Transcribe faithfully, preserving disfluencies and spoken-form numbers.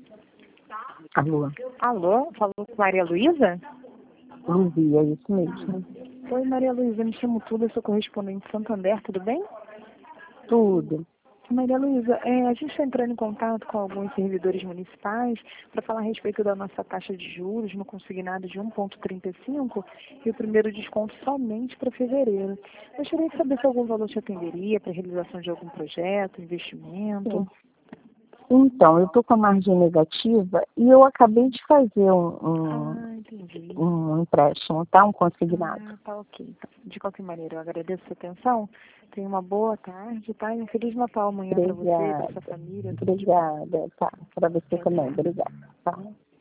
Alô? Alô, falou com Maria Luísa? Luzia, é isso mesmo. Oi, Maria Luísa, me chamo Tudo, eu sou correspondente de Santander, tudo bem? Tudo. Maria Luísa, é, a gente está entrando em contato com alguns servidores municipais para falar a respeito da nossa taxa de juros no consignado de um vírgula trinta e cinco e o primeiro desconto somente para fevereiro. Gostaria de saber se algum valor te atenderia para a realização de algum projeto, investimento. Sim. Então, eu estou com a margem negativa e eu acabei de fazer um, um, Ah, entendi. um empréstimo, tá? Um consignado. Ah, tá ok. Então, de qualquer maneira, eu agradeço a sua atenção. Tenha uma boa tarde, tá? E um Feliz Natal amanhã para você, para Obrigada. sua família. Tudo de bom. Obrigada, tá. Para você Tchau, também, tchau. obrigada. Tá.